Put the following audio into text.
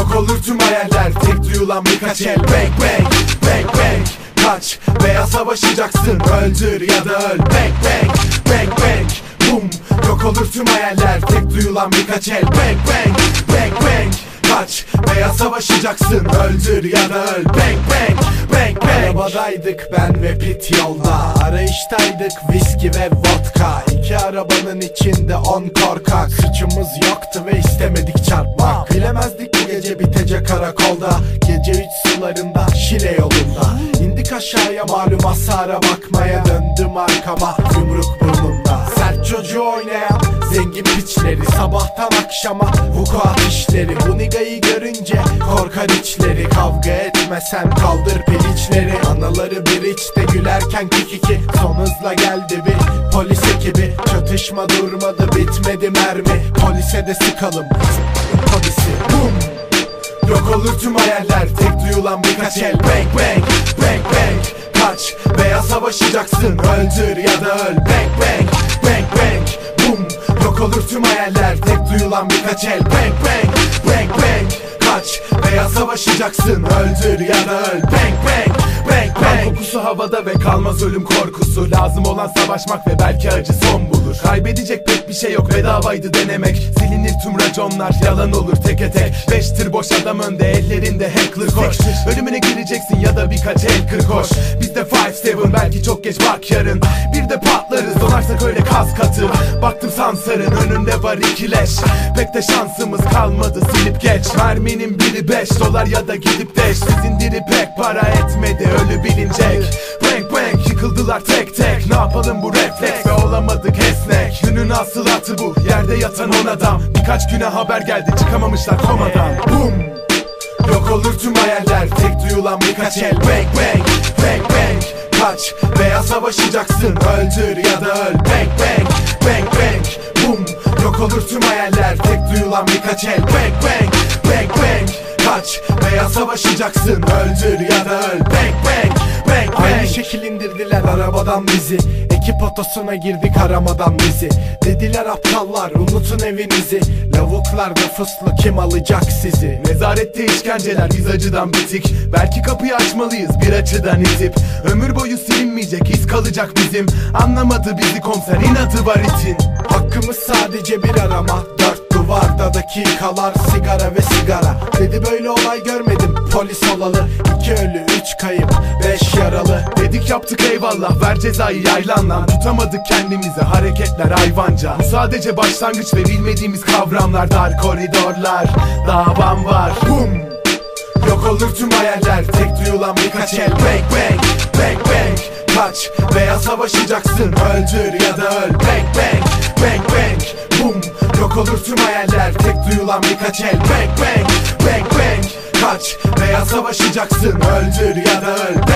Yok olur tüm hayaller, tek duyulan birkaç el. Bang bang, bang bang. Kaç veya savaşacaksın, öldür ya da öl. Bang bang, bang bang. Boom. Yok olur tüm hayaller, tek duyulan birkaç el. Bang bang, bang bang. Kaç veya savaşacaksın, öldür ya da öl. Bang bang, bang bang. Arabadaydık ben ve Pit yolda, arayıştaydık viski ve vodka. İki arabanın içinde 10 korkak. Suçumuz yoktu ve istemedik çarpmak. Bilemezdik bu gece bitecek karakolda. Gece 3 sularında, Şile yolunda. İndik aşağıya malum hasara bakmaya. Döndüm arkama yumruk burnumda. Sert çocuğu oynayan zengin piçleri, sabahtan akşama vukuat işleri. Bu nigayı görünce korkar içleri. Kavga etmesen kaldır piliçleri. Anaları bir içte gülerken kikiki. Son hızla geldi bir polis ekibi. Çatışma durmadı, bitmedi mermi. Polise de sıkalım polisi. Boom. Yok olur tüm hayaller, tek duyulan birkaç el. Bang bang, bang bang. Kaç veya savaşacaksın, öldür ya da öl. Bang bang, bang bang. Boom. Yok olur tüm hayaller, tek duyulan birkaç el. Bang bang, bang bang. Kaç veya savaşacaksın, öldür ya da öl. Bang bang, bang bang. Kan kokusu havada ve kalmaz ölüm korkusu. Lazım olan savaşmak ve belki acı son bulur. Kaybedecek pek bir şey yok, bedavaydı denemek. Silinir tüm raconlar, yalan olur teke tek. 5 tır boş adam önde, ellerinde hackler koş. Ölümüne gireceksin ya da birkaç el kır koş. Bizde 5-7, belki çok geç bak yarın. Bir de patlarız, donarsak öyle kas katı. Baktım Sansar'ın önünde var 2 leş. Pek de şansımız kalmadı, silip geç. Merminin biri 5 dolar ya da gidip deş. Sizin diri pek para etmedi, ölü bilinecek. Bang bang, yıkıldılar tek tek. Ne yapalım bu refleks ve olamadık esnek. Günün asıl atı bu, yerde yatan 10 adam. Birkaç güne haber geldi, çıkamamışlar komadan. Boom. Yok olur tüm hayaller, tek duyulan birkaç el. Bang bang, bang bang. Kaç veya savaşacaksın, öldür ya da öl. Bang bang, bang bang. Boom. Yok olur tüm hayaller, tek duyulan birkaç el. Bang bang, bang bang. Kaç veya savaşacaksın, öldür ya da öl. Bang bang, bang bang. Aynı şekil indirdiler arabadan bizi. Ekip otosuna girdik aramadan bizi. Dediler aptallar unutun evinizi. Lavuklar da fıslı, kim alacak sizi? Nezarette işkenceler, biz acıdan bitik. Belki kapıyı açmalıyız bir açıdan itip. Ömür boyu silinmeyecek iz kalacak bizim. Anlamadı bizi komiser, inadı var itin. Hakkımız sadece bir arama, 4 duvarda dakikalar, sigara ve sigara. Dedi böyle olay görmedim, polis olalı. 2 ölü, 3 kayıp, 5 yaralı. Dedik yaptık eyvallah, ver cezayı yaylanla. Tutamadık kendimizi, hareketler hayvanca. Bu sadece başlangıç ve bilmediğimiz kavramlar. Dar koridorlar, davam var. Boom. Yok olur tüm hayaller, tek duyulan birkaç el. Bang bang, bang bang. Kaç veya savaşacaksın, öldür ya da öl. Bang bang, bang bang. Boom. Yok olur tüm hayaller, tek duyulan birkaç el. Bang bang, bang bang. Kaç veya savaşacaksın, öldür ya da öl.